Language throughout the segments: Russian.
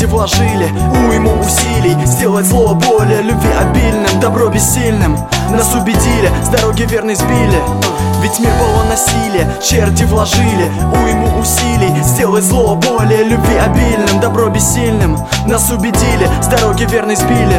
черти вложили уйму усилий сделать зло более любви обильным, добро бессильным. Нас убедили, с дороги верной сбили. Ведь мир полон насилия, черти вложили уйму усилий сделать зло более любви обильным, добро бессильным. Нас убедили, с дороги верной сбили.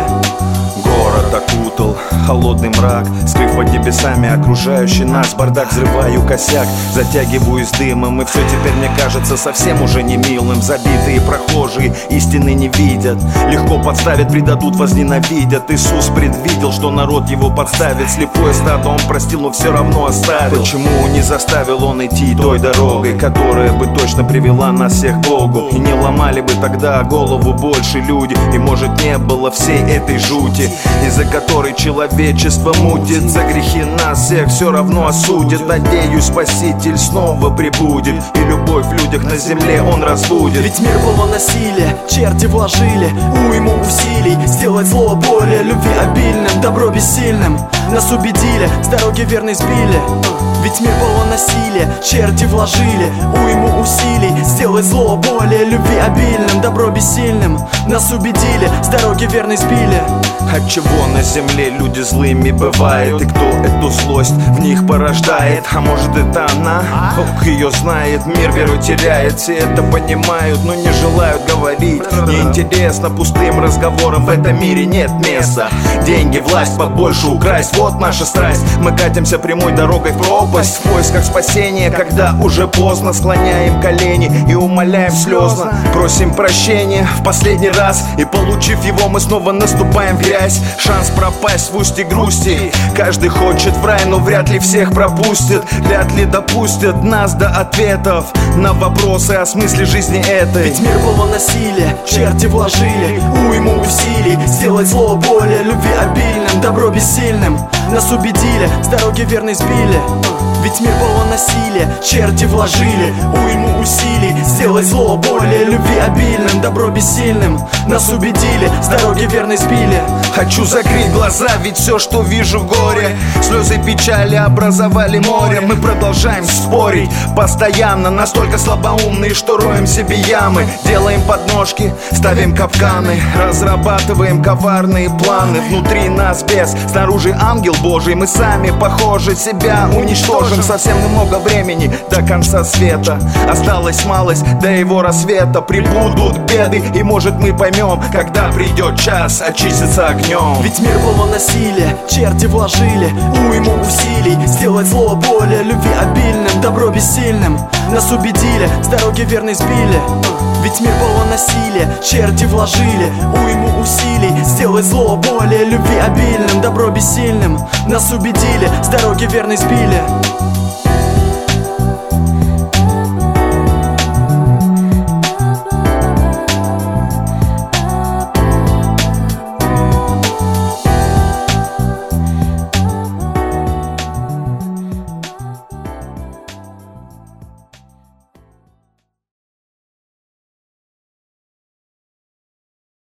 Город окутал холодный мрак, скрыв под небесами окружающий нас бардак. Взрываю косяк, затягиваюсь дымом, и все теперь мне кажется совсем уже не милым. Забитые прохожие истины не видят, легко подставят, предадут, возненавидят. Иисус предвидел, что народ его подставит. Слепое стадо он простил, но все равно оставил. Почему не заставил он идти той дорогой, которая бы точно привела нас всех к Богу? И не ломали бы тогда голову больше люди, и может не было всей этой жути, из-за которой человечество мутит. За грехи нас всех все равно осудит. Надеюсь, Спаситель снова прибудет, и любовь в людях на земле он разбудит. Ведь мир полон насилия, черти вложили уйму усилий сделать зло более любви обильным, добро бессильным. Нас убедили, с дороги верной сбили. Ведь мир полон насилия, черти вложили уйму усилий сделать зло более любви обильным, добро бессильным. Нас убедили, с дороги верной сбили. Отчего на земле люди злыми бывают, и кто эту злость в них порождает? А может это она? Бог ее знает. Мир веру теряет, все это понимают, но не желают говорить. Неинтересно пустым разговором, в этом мире нет места. Деньги, власть, побольше украсть, вот наша страсть. Мы катимся прямой дорогой в пропасть, в поисках спасения, когда уже поздно. Склоняем колени и умоляем слезно, просим прощения в последний раз, и получив его, мы снова наступаем в грязь. Шанс пропасть в устье грусти. Каждый хочет в рай, но вряд ли всех пропустит. Вряд ли допустят нас до ответов на вопросы о смысле жизни этой. Ведь мир полон насилия, черти вложили уйму усилий сделать зло более любви обильным, добро бессильным. Нас убедили, с дороги верной сбили. Ведь мир полон насилия, черти вложили уйму усилий сделать зло более любви обильным, добро бессильным. Нас убедили, с дороги верной сбили. Хочу закрыть глаза, ведь все, что вижу, горе. Слезы печали образовали море. Мы продолжаем спорить постоянно, настолько слабоумные, что роем себе ямы. Делаем подножки, ставим капканы, разрабатываем коварные планы. Внутри нас бес, снаружи ангел Божий. Мы сами, похоже, себя уничтожим. Совсем немного времени до конца света, осталась малость до его рассвета. Прибудут беды, и может мы поймем, когда придет час очиститься огнем. Ведь мир полон насилия, черти вложили уйму усилий сделать зло более любви обильным, добро бессильным. Нас убедили, с дороги верной сбили. Ведь мир полон насилия, черти вложили уйму усилий сделать зло более любви обильным, добро бессильным. Нас убедили, с дороги верной сбили.